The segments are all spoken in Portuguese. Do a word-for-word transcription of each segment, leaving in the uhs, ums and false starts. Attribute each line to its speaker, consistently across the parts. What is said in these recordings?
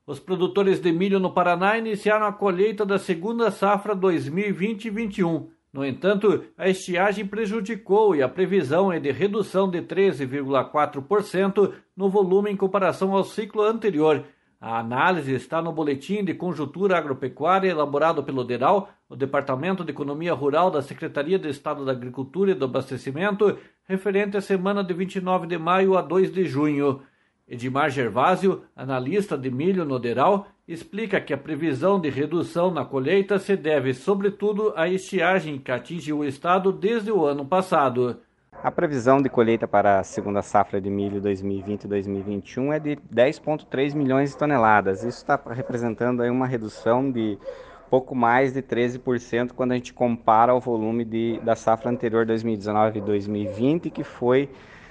Speaker 1: Os produtores de milho no Paraná iniciaram a colheita da segunda safra dois mil e vinte e vinte e um. No entanto, a estiagem prejudicou e a previsão é de redução de treze vírgula quatro por cento no volume em comparação ao ciclo anterior. A análise está no Boletim de Conjuntura Agropecuária elaborado pelo DERAL, o Departamento de Economia Rural da Secretaria de Estado da Agricultura e do Abastecimento, referente à semana de vinte e nove de maio a dois de junho. Edmar Gervásio, analista de milho no DERAL, explica que a previsão de redução na colheita se deve, sobretudo, à estiagem que atingiu o estado desde o ano passado.
Speaker 2: A previsão de colheita para a segunda safra de milho dois mil e vinte e dois mil e vinte e um é de dez vírgula três milhões de toneladas. Isso está representando aí uma redução de pouco mais de treze por cento quando a gente compara ao volume de, da safra anterior dois mil e dezenove e dois mil e vinte, que foi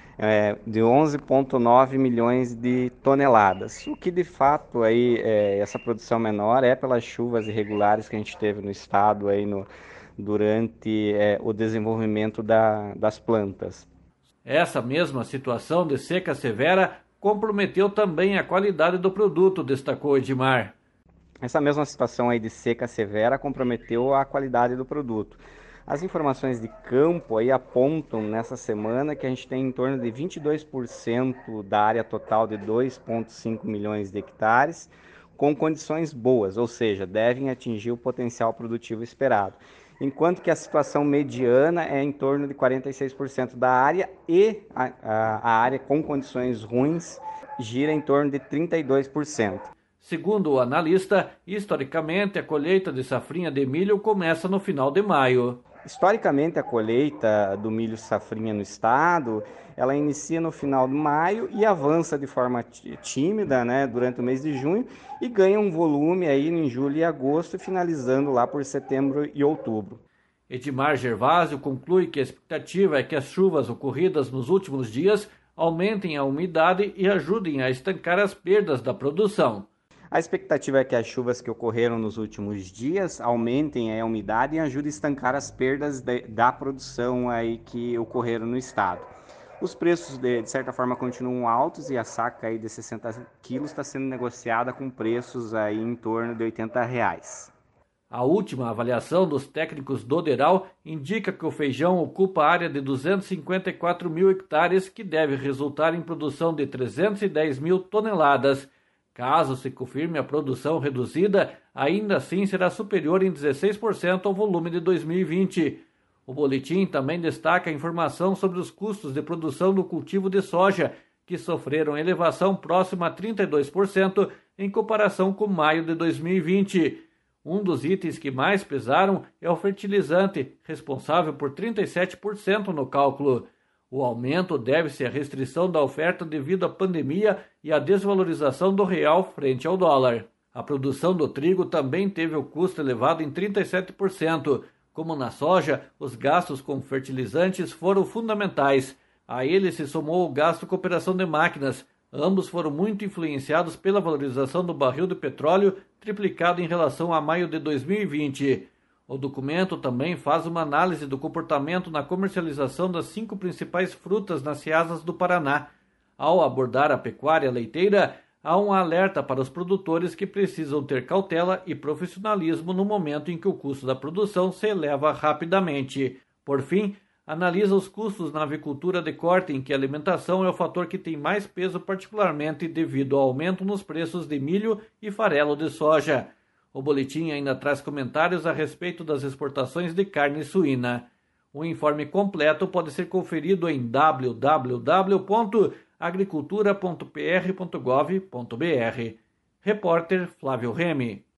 Speaker 2: É, de onze vírgula nove milhões de toneladas. O que de fato aí, é, essa produção menor é pelas chuvas irregulares que a gente teve no estado aí no, durante é, o desenvolvimento da, das plantas.
Speaker 1: Essa mesma situação de seca severa comprometeu também a qualidade do produto, destacou Edmar.
Speaker 2: Essa mesma situação aí de seca severa comprometeu a qualidade do produto. As informações de campo aí apontam nessa semana que a gente tem em torno de vinte e dois por cento da área total de dois vírgula cinco milhões de hectares com condições boas, ou seja, devem atingir o potencial produtivo esperado. Enquanto que a situação mediana é em torno de quarenta e seis por cento da área e a, a, a área com condições ruins gira em torno de trinta e dois por cento.
Speaker 1: Segundo o analista, historicamente a colheita de safrinha de milho começa no final de maio.
Speaker 2: Historicamente, a colheita do milho safrinha no estado, ela inicia no final de maio e avança de forma tímida, né, durante o mês de junho e ganha um volume aí em julho e agosto, finalizando lá por setembro e outubro.
Speaker 1: Edmar Gervásio conclui que a expectativa é que as chuvas ocorridas nos últimos dias aumentem a umidade e ajudem a estancar as perdas da produção.
Speaker 2: A expectativa é que as chuvas que ocorreram nos últimos dias aumentem a umidade e ajudem a estancar as perdas de, da produção aí que ocorreram no estado. Os preços, de, de certa forma, continuam altos e a saca aí de sessenta quilos está sendo negociada com preços aí em torno de oitenta reais.
Speaker 1: A última avaliação dos técnicos do DERAL indica que o feijão ocupa a área de duzentos e cinquenta e quatro mil hectares, que deve resultar em produção de trezentos e dez mil toneladas. Caso se confirme a produção reduzida, ainda assim será superior em dezesseis por cento ao volume de dois mil e vinte. O boletim também destaca a informação sobre os custos de produção do cultivo de soja, que sofreram elevação próxima a trinta e dois por cento em comparação com maio de dois mil e vinte. Um dos itens que mais pesaram é o fertilizante, responsável por trinta e sete por cento no cálculo. O aumento deve-se à restrição da oferta devido à pandemia e à desvalorização do real frente ao dólar. A produção do trigo também teve o custo elevado em trinta e sete por cento. Como na soja, os gastos com fertilizantes foram fundamentais. A ele se somou o gasto com operação de máquinas. Ambos foram muito influenciados pela valorização do barril de petróleo, triplicado em relação a maio de dois mil e vinte. O documento também faz uma análise do comportamento na comercialização das cinco principais frutas nas ceasas do Paraná. Ao abordar a pecuária leiteira, há um alerta para os produtores que precisam ter cautela e profissionalismo no momento em que o custo da produção se eleva rapidamente. Por fim, analisa os custos na avicultura de corte, em que a alimentação é o fator que tem mais peso, particularmente devido ao aumento nos preços de milho e farelo de soja. O boletim ainda traz comentários a respeito das exportações de carne suína. O informe completo pode ser conferido em w w w ponto agricultura ponto p r ponto gov ponto b r. Repórter Flávio Remy.